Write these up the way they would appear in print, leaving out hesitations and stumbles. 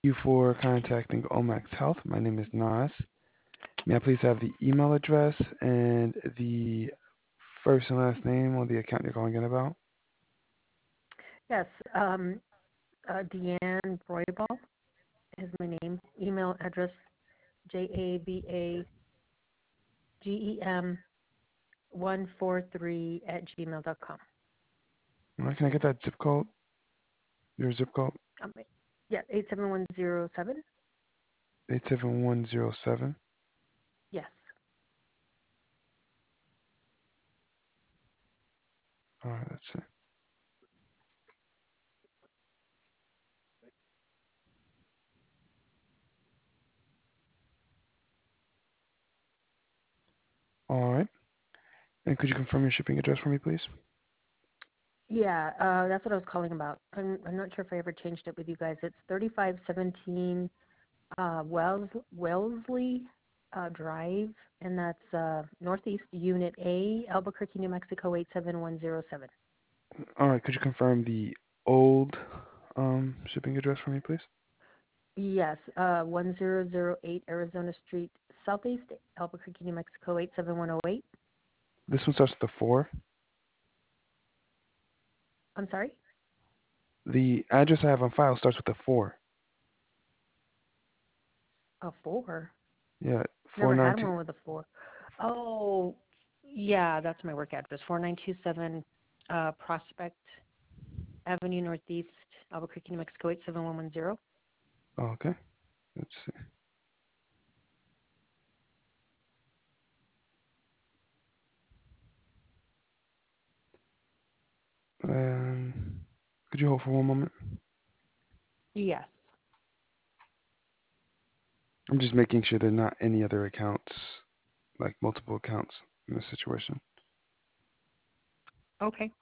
You for contacting Omax Health. My name is Nas. May I please have the email address and the first and last name on the account you're calling in about? Yes, Deanne Broyball is my name. Email address JABAGEM143 at gmail.com. All right, can I get that zip code? Your zip code? Um, yeah, 87107. 87107. Yes. All right, that's it. All right. And could you confirm your shipping address for me, please? Yeah, that's what I was calling about. I'm not sure if I ever changed it with you guys. It's 3517 Wellesley Drive, and that's Northeast Unit A, Albuquerque, New Mexico 87107. All right, could you confirm the old shipping address for me, please? Yes, 1008 Arizona Street, Southeast, Albuquerque, New Mexico 87108. This one starts with a 4. I'm sorry? The address I have on file starts with a 4. A 4? Yeah, Never had 492. one with a 4. Oh, yeah, that's my work address. 4927 Prospect Avenue Northeast, Albuquerque, New Mexico 87110. Oh, okay. Let's see. Could you hold for one moment? Yes. I'm just making sure there are not any other accounts, like multiple accounts in this situation. Okay.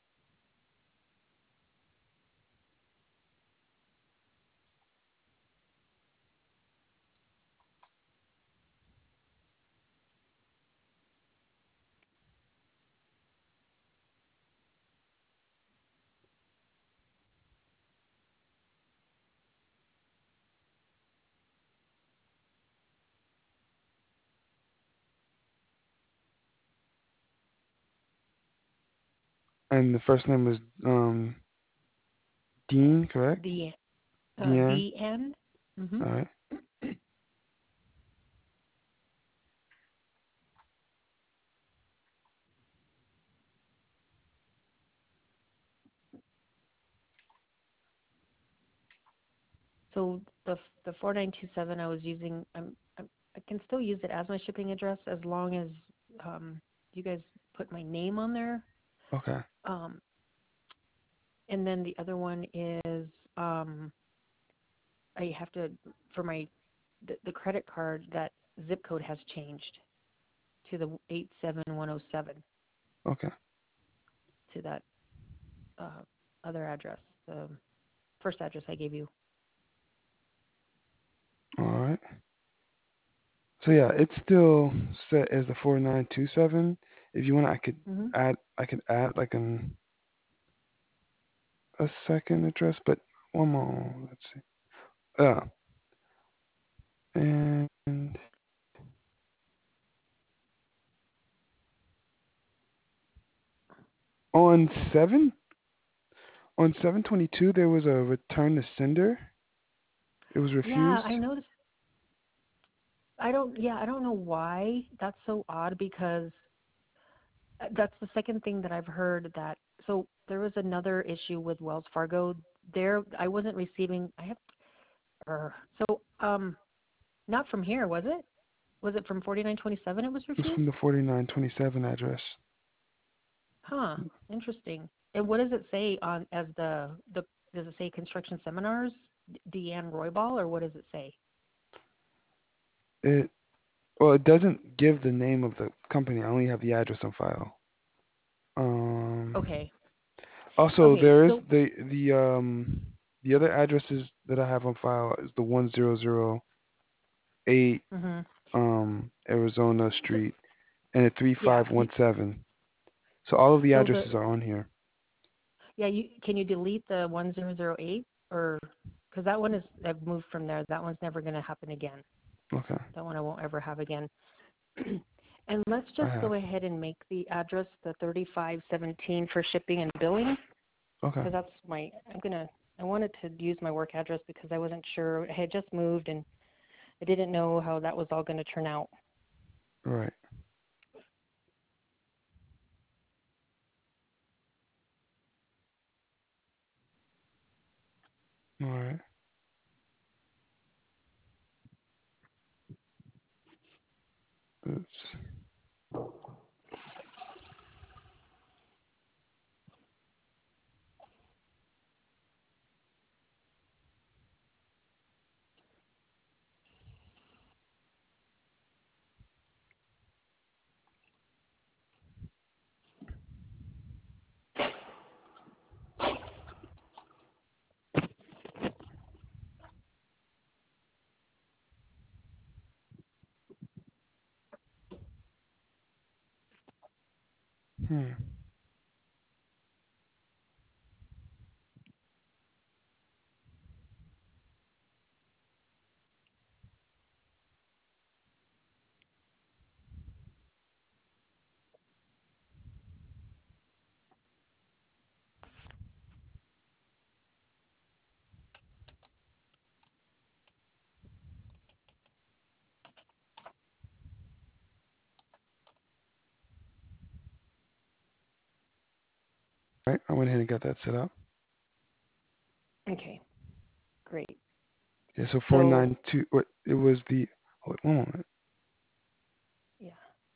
And the first name is Dean, correct? The Deanne. DN. Mm-hmm. All right. So the 4927 I was using, I can still use it as my shipping address as long as you guys put my name on there. Okay. Um, and then the other one is um, I have to for the credit card, that zip code has changed to the 87107, Okay. to that uh, other address, the first address I gave you. All right. So yeah, it's still set as the 4927. If you want, Mm-hmm. I could add like a second address, but one more. Let's see. And on 722 there was a return to sender. It was Yeah, refused. I noticed. I don't know why that's so odd, because that's the second thing that I've heard. That so there was another issue with Wells Fargo. There, I wasn't receiving. I have so not from here, was it? Was it from 4927? It was It was refused. from the 4927 address. Huh. Interesting. And what does it say on as the does it say construction seminars, Deanne Roybal, or what does it say? It Well, it doesn't give the name of the company. I only have the address on file. Um, Okay. Also, Okay. there is So. the other addresses that I have on file is the 1008 Mhm. Arizona So Street and the yeah. 3517. So all of the So addresses are on here. yeah. Can you delete the 1008, or because that one is, I've moved from there. That one's never going to happen again. Okay. That one I won't ever have again. And let's I just have. go ahead and make the address the 3517 for shipping and billing, Okay. because that's I wanted to use my work address because I wasn't sure. I had just moved and I didn't know how that was all going to turn out. Right. All right. Oops. Hmm. All right. I went ahead and got that set up. Okay, great. Yeah. So So, 492. What? It was the. Oh, wait, one moment. yeah.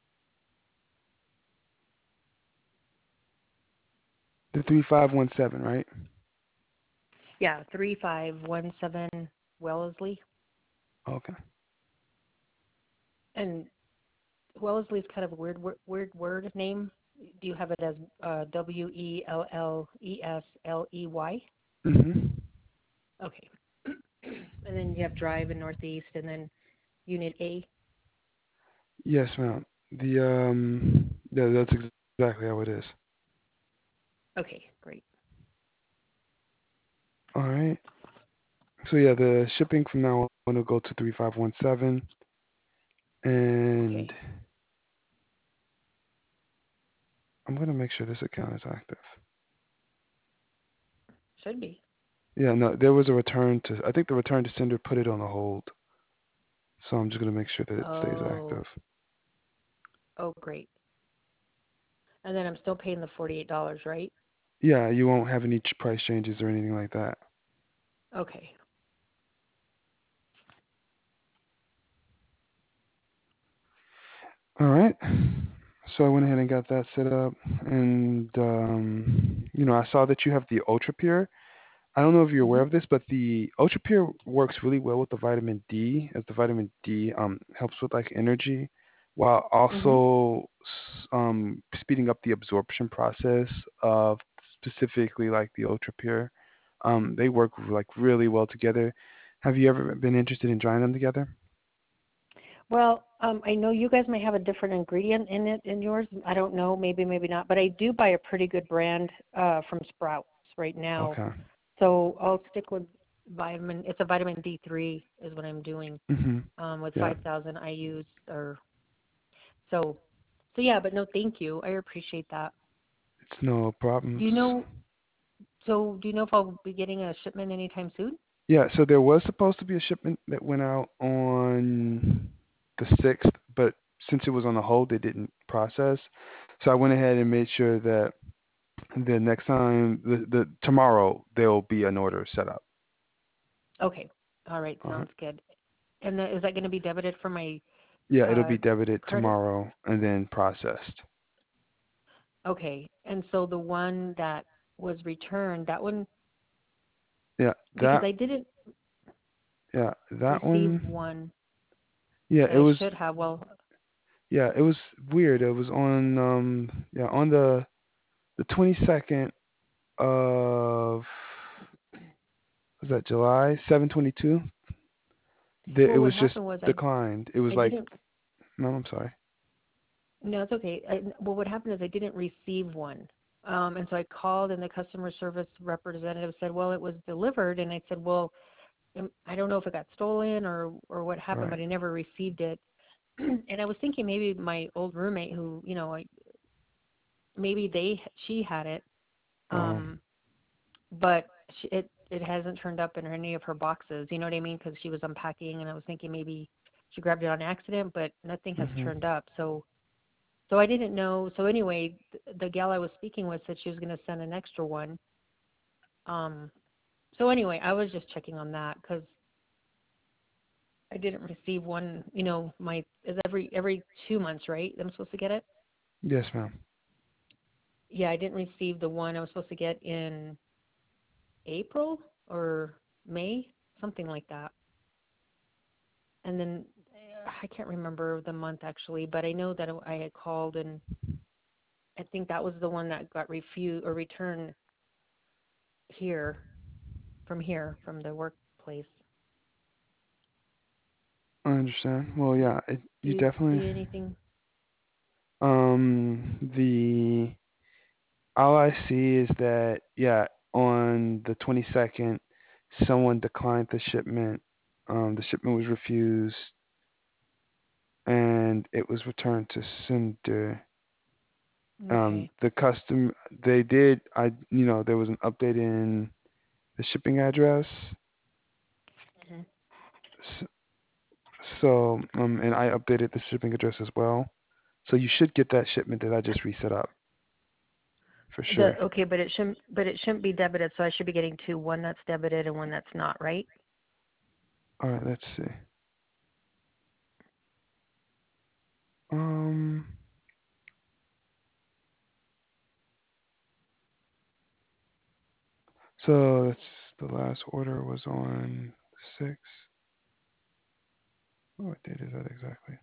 The 3517, right? Yeah, 3517 Wellesley. Okay. And Wellesley is kind of a weird word name. Do you have it as Welllesley? Mhm. Okay. And then you have Drive in Northeast, and then Unit A. Yes, ma'am. Yeah, that's exactly how it is. Okay, great. All right. So yeah, the shipping from now on will go to 3517, and Okay, I'm gonna make sure this account is active. should be. Yeah, no, there was a return to. I think the return to sender put it on a hold, so I'm just gonna make sure that it stays Oh, active. oh, great. And then I'm still paying the $48, right? Yeah, you won't have any price changes or anything like that. Okay. All right. So I went ahead and got that set up, and I saw that you have the Ultra Pure. I don't know if you're aware Mhm. of this, but the Ultra Pure works really well with the vitamin D, as the vitamin D helps with like energy, while Mhm. also speeding up the absorption process of specifically like the Ultra Pure. They work like really well together. Have you ever been interested in trying them together? Well, I know you guys may have a different ingredient in it in yours. I don't know, maybe, maybe not. But I do buy a pretty good brand from Sprouts right now. Okay. So I'll stick with vitamin. It's a vitamin D3 is what I'm doing Mhm. with Yeah. 5,000 IU's or so. So yeah, but no, thank you. I appreciate that. It's no Do problems. you know? So do you know if I'll be getting a shipment anytime soon? Yeah, so there was supposed to be a shipment that went out on the 6th, but since it was on the hold, they didn't process. So I went ahead and made sure that the next time, the tomorrow, there will be an order set up. Okay. All right. All right. Sounds good. And then, is that going to be debited from my Yeah, it'll uh, be debited credit? tomorrow and then processed. Okay. And so the one that was returned, that one, Yeah, because I didn't that receive one. one Yeah, that it I was. should have. Well, Yeah, it was weird. It was on on the 22nd of, was that July 7/22? It well, what was just happened was declined. It was I like, didn't. no, I'm sorry. No, it's okay. Well, what happened is I didn't receive one. And so I called, and the customer service representative said, well, it was delivered. And I said, well, I don't know if it got stolen or what happened, Right. but I never received it. And I was thinking maybe my old roommate who, maybe she had it. Oh. Um, but it hasn't turned up in any of her boxes. You know what I mean? Because she was unpacking, and I was thinking maybe she grabbed it on accident, but nothing has Mhm. turned up. So I didn't know. So anyway, the gal I was speaking with said she was going to send an extra one. Um, so anyway, I was just checking on that because I didn't receive one. My is every 2 months, right? I'm supposed to get it. Yes, ma'am. Yeah, I didn't receive the one I was supposed to get in April or May, something like that. And then I can't remember the month actually, but I know that I had called, and I think that was the one that got refused or returned here from the workplace. I understand. Well, yeah, Do you you definitely see anything? the all I see is that yeah, on the 22nd, someone declined the shipment. The shipment was refused and it was returned to sender. Okay. The custom they did there was an update in the shipping address. Hmm. S- So and I updated the shipping address as well. So you should get that shipment that I just reset up for sure. Okay, but it shouldn't be debited, so I should be getting two, one that's debited and one that's not, right? All right, let's see. Um, so that's the last order was on 6. What date is that exactly?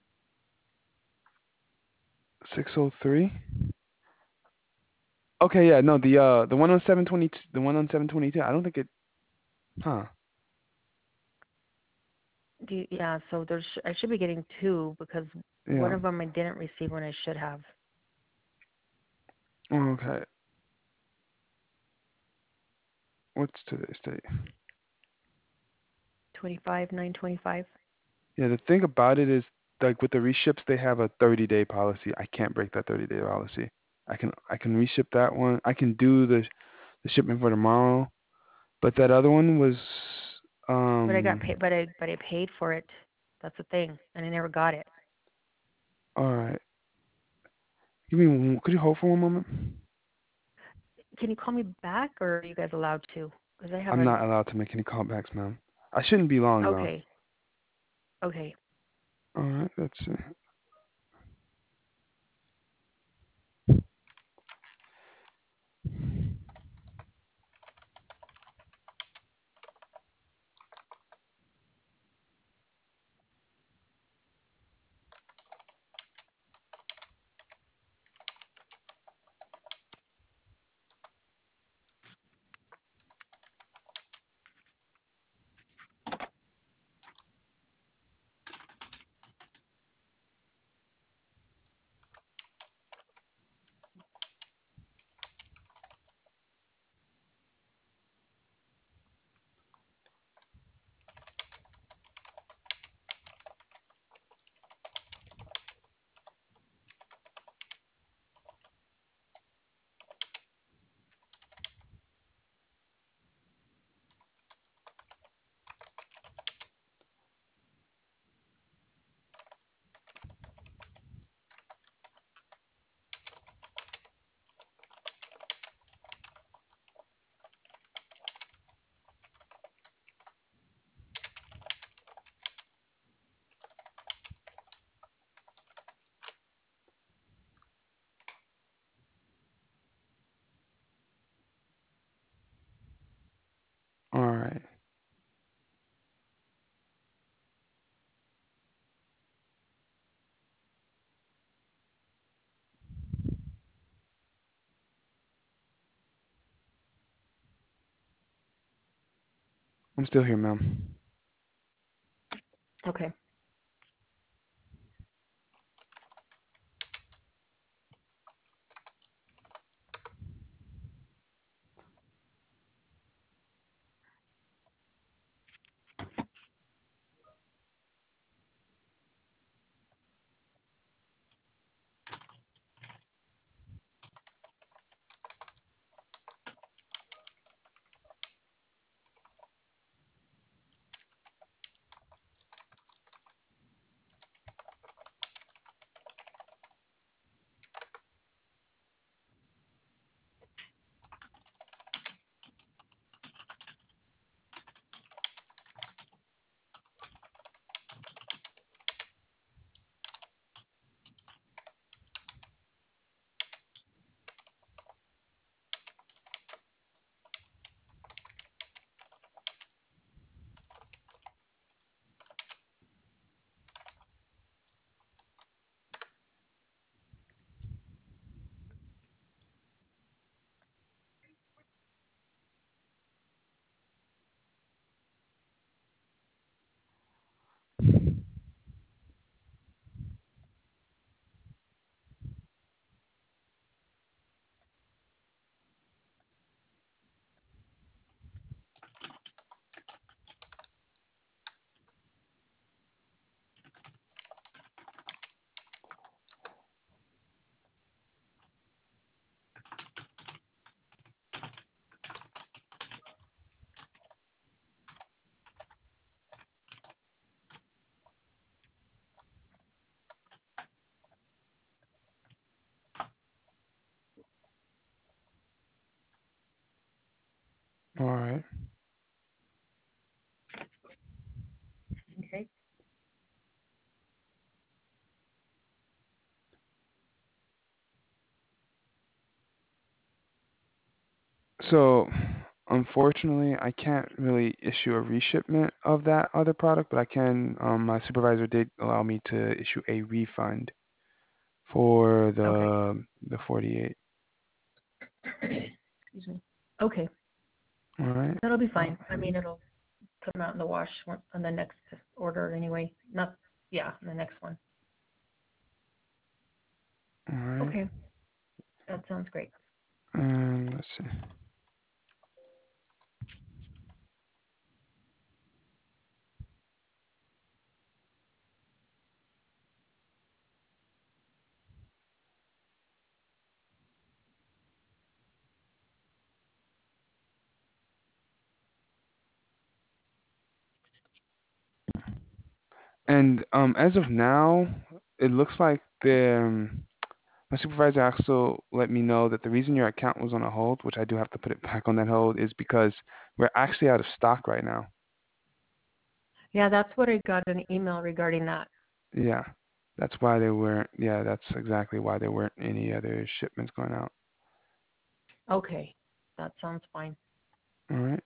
6:03. Okay, yeah, no, the one on 722, the one on 722. I don't think it. Huh. Yeah, so I should be getting two because one Yeah. of them I didn't receive when I should have. Okay. What's today's date? 25/9/25. Yeah, the thing about it is, like with the reships, they have a 30-day policy. I can't break that 30-day policy. I can reship that one. I can do the shipment for tomorrow, but that other one was But I got paid, um. but I paid for it. That's the thing, and I never got it. All right. Give me one. Could you hold for one moment? Can you call me back, or are you guys allowed to? Because I I'm haven't. not allowed to make any callbacks, ma'am. I shouldn't be long though. Okay. Okay. All right. Let's see. All right. I'm still here, ma'am. Okay. All right. Okay. So, unfortunately, I can't really issue a reshipment of that other product, but I can. My supervisor did allow me to issue a refund for Okay. the 48. Excuse me. Okay. All right. That'll be fine. I mean, it'll come out in the wash on the next order anyway. Not, yeah, the next one. All right. Okay. That sounds great. And let's see. And as of now, it looks like my supervisor also let me know that the reason your account was on a hold, which I do have to put it back on that hold, is because we're actually out of stock right now. Yeah, that's what I got an email regarding that. Yeah, that's why there weren't. Yeah, that's exactly why there weren't any other shipments going out. Okay. That sounds fine. All right.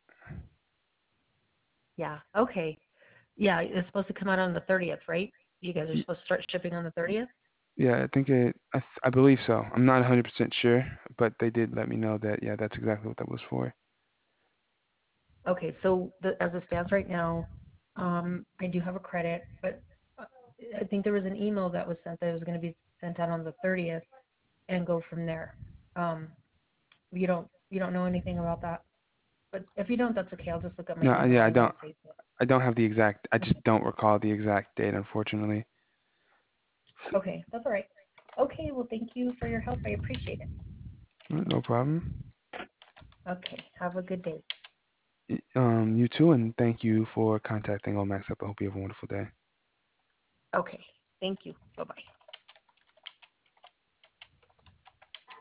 Yeah. Okay. Yeah, it's supposed to come out on the 30th, right? You guys are Y- supposed to start shipping on the 30th? Yeah, I think I believe so. I'm not 100% sure, but they did let me know that. Yeah, that's exactly what that was for. Okay, so as it stands right now, I do have a credit, but uh, I think there was an email that was sent that it was going to be sent out on the 30th and go from there. Um, you don't know anything about that, but if you don't, that's okay. I'll just look at my No, email yeah, and it'll say so. I don't have the exact. I just Okay, don't recall the exact date, unfortunately. okay, that's all right. Okay, well, thank you for your help. I appreciate it. No problem. Okay, have a good day. You too, and thank you for contacting Omax Up. I hope you have a wonderful day. Okay, thank you. Bye bye.